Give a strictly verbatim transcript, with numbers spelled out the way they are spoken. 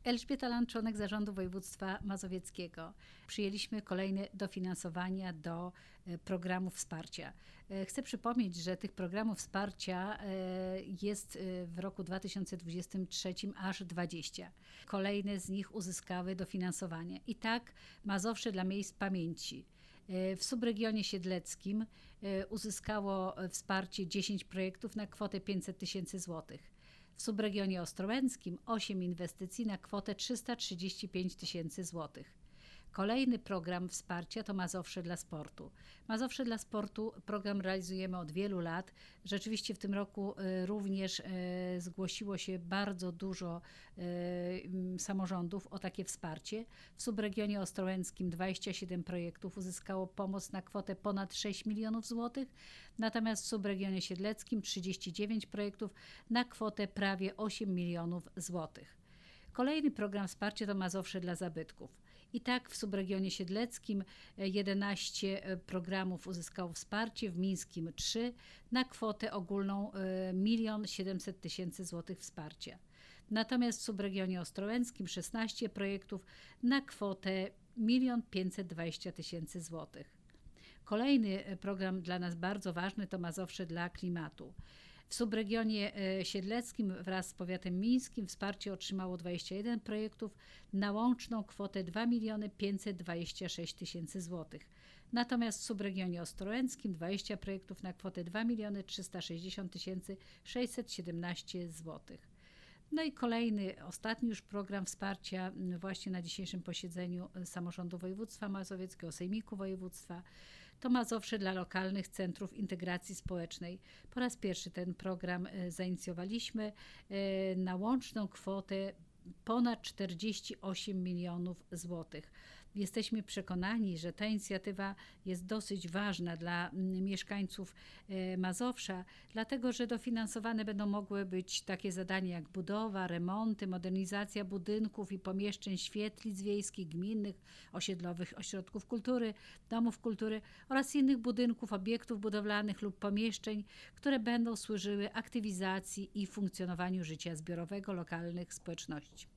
Elżbieta Land, członek Zarządu Województwa Mazowieckiego. Przyjęliśmy kolejne dofinansowania do e, programów wsparcia. E, Chcę przypomnieć, że tych programów wsparcia e, jest e, w roku dwa tysiące dwudziestym trzecim aż dwadzieścia. Kolejne z nich uzyskały dofinansowanie. I tak Mazowsze dla miejsc pamięci. E, W subregionie siedleckim e, uzyskało e, wsparcie dziesięć projektów na kwotę pięćset tysięcy złotych. W subregionie ostrołęckim osiem inwestycji na kwotę trzysta trzydzieści pięć tysięcy złotych. Kolejny program wsparcia to Mazowsze dla sportu. Mazowsze dla sportu program realizujemy od wielu lat. Rzeczywiście w tym roku e, również e, zgłosiło się bardzo dużo e, m, samorządów o takie wsparcie. W subregionie ostrołęckim dwadzieścia siedem projektów uzyskało pomoc na kwotę ponad sześć milionów złotych, natomiast w subregionie siedleckim trzydzieści dziewięć projektów na kwotę prawie osiem milionów złotych. Kolejny program wsparcia to Mazowsze dla zabytków. I tak w subregionie siedleckim jedenaście programów uzyskało wsparcie, w mińskim trzy na kwotę ogólną milion siedemset tysięcy złotych wsparcia. Natomiast w subregionie ostrołęckim szesnaście projektów na kwotę milion pięćset dwadzieścia tysięcy złotych. Kolejny program dla nas bardzo ważny to Mazowsze dla klimatu. W subregionie siedleckim wraz z powiatem mińskim wsparcie otrzymało dwadzieścia jeden projektów na łączną kwotę dwa miliony pięćset dwadzieścia sześć tysięcy złotych. Natomiast w subregionie ostrołęckim dwadzieścia projektów na kwotę dwa miliony trzysta sześćdziesiąt tysięcy sześćset siedemnaście złotych. No i kolejny, ostatni już program wsparcia właśnie na dzisiejszym posiedzeniu Samorządu Województwa Mazowieckiego, Sejmiku Województwa, to Mazowsze dla lokalnych centrów integracji społecznej. Po raz pierwszy ten program zainicjowaliśmy na łączną kwotę ponad czterdzieści osiem milionów złotych. Jesteśmy przekonani, że ta inicjatywa jest dosyć ważna dla mieszkańców Mazowsza, dlatego że dofinansowane będą mogły być takie zadania jak budowa, remonty, modernizacja budynków i pomieszczeń świetlic wiejskich, gminnych, osiedlowych ośrodków kultury, domów kultury oraz innych budynków, obiektów budowlanych lub pomieszczeń, które będą służyły aktywizacji i funkcjonowaniu życia zbiorowego lokalnych społeczności.